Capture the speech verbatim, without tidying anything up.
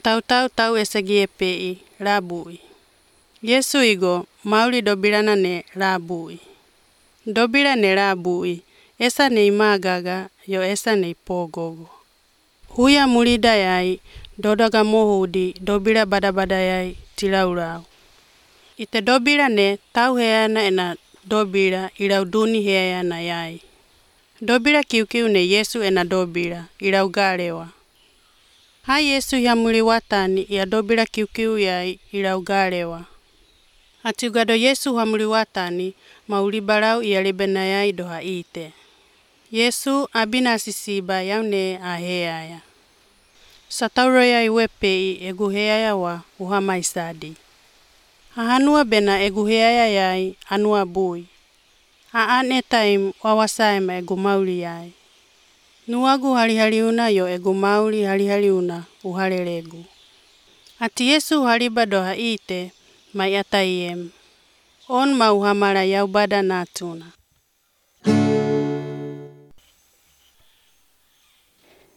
Tautau tau esegi epei, Rabui. Yesu igo, mauri dobirana ne Rabui. Dobira ne Rabui, esa nei magaga, yo esa nei pogogo. Huia muridayai, dodaga mohudi, dobira badabadayai, tiraurau. Ite dobira ne tau heana ena dobira irau duni heana yai. Dobira kiukiu ne Yesu ena dobira, irau garewa. Hai Yesu yamuri watani ya dobira kiukiu yai irau garewa. Atiugado Yesu hamuri watani mauri barau ia libena yai doha ite. Yesu abina sisiba yaune a heaya. Satauro yai wepei egu heaya wa uhama isadi. Hahanua bena egu heaya yai anua bui. Haan etaim wawasaema egu mauri yai. Nuagu hari-hariuna yo egu mauri hari-hariuna uhareregu. Ati Yesu hariba doha ite mai ataiem. On mau hamara yaubada natuna.